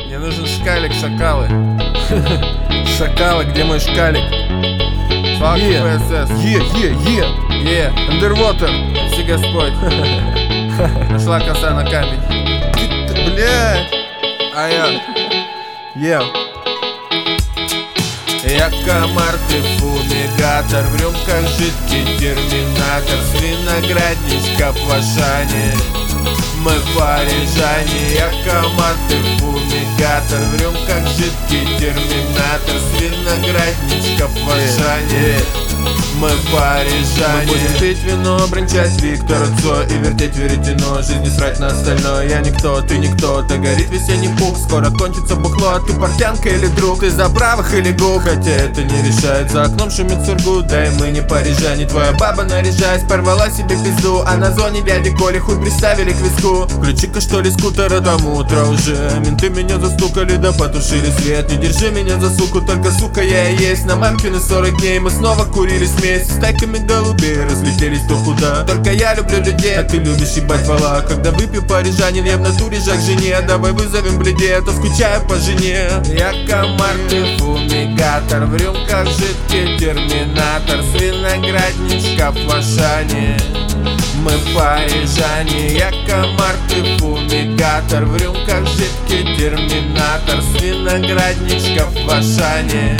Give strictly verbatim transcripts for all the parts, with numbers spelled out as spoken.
Мне нужен шкалик, шакалы. Шакалы, где мой шкалик? Фак ПСС. Е, е, е. Е, Underwater. Си Господь. Нашла коса на камень. Блядь. А я Е. Я комар, ты фумигатор, в рюмках жидкий терминатор, с виноградничка в Ашане. Мы парижане. Я комар, ты фумигатор, в рюмках жидкий терминатор, с виноградничка в Ашане. Мы парижане. Мы будем пить вино, бренчать Виктор Цой и вертеть веретено, жизни срать на остальное. Я никто, ты никто, то горит весенний пух. Скоро кончится бухло, а ты портянка или друг? Ты за правых или гух? Хотя это не решает, за окном шумит сургут. Да и мы не парижане. Твоя баба, наряжаясь, порвала себе пизду, а на зоне дяди Коли хуй приставили к виску. Включи-ка что ли скутер, а там утро уже. Менты меня застукали, да потушили свет. Не держи меня за суку, только сука я и есть. На мамкины сорок дней мы снова курили смесь. С тайками голубей разлетелись кто куда. Только я люблю людей, а ты любишь ебать вала. Когда выпью парижанин, я в натуре жак жене. Давай вызовем бледей, а то скучаю по жене. Я комар, ты фумигатор, в рюмках жидкий терминатор, с виноградничка в Ашане. Мы парижане. Я комар, ты фумигатор, в рюмках жидкий терминатор, с виноградничка в Ашане.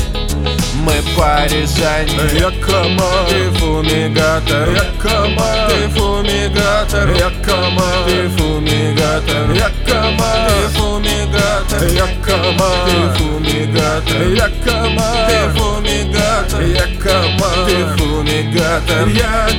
Мы парижане. Я комар, ты фумигатор. я комар, ты фумигатор. я комар, ты фумигатор. я комар, ты фумигатор. я комар, ты фумигатор. я комар, ты фумигатор. я комар, ты фумигатор. я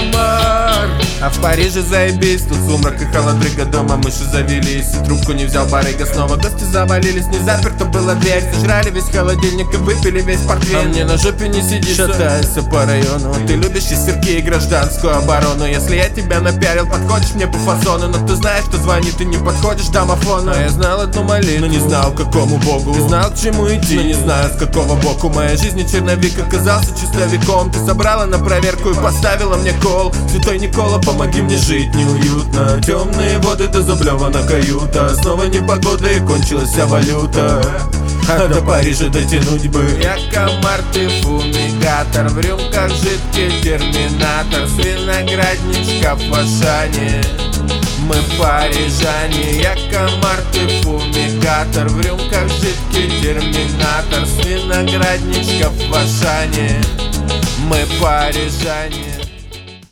комар. А в Париже заебись, тут сумрак и холодрыга, дома мыши завелись, и трубку не взял барыга. Снова гости завалились, не заперта была дверь. Сожрали весь холодильник и выпили весь портвейн. А мне на жопе не сидится, шатайся по району. Ты любишь честерки и гражданскую оборону. Если я тебя напялил, подходишь мне по фасону. Но ты знаешь, что звонит, ты не подходишь к домофону. А я знал одну молитву, но не знал к какому богу. Ты знал к чему идти, но не знаю с какого боку. Моя жизнь и черновик оказался чистовиком. Ты собрала на проверку и поставила мне кол. Святой Никола, помоги мне жить неуютно. Темные воды, да заблевана каюта. Снова непогода и кончилась вся валюта. А до Парижа дотянуть бы. Я комар, ты фумигатор, в рюмках жидкий терминатор, с виноградничка в Ашане. Мы парижане. Я комар, ты фумигатор, в рюмках жидкий терминатор, с виноградничка в Ашане. Мы парижане.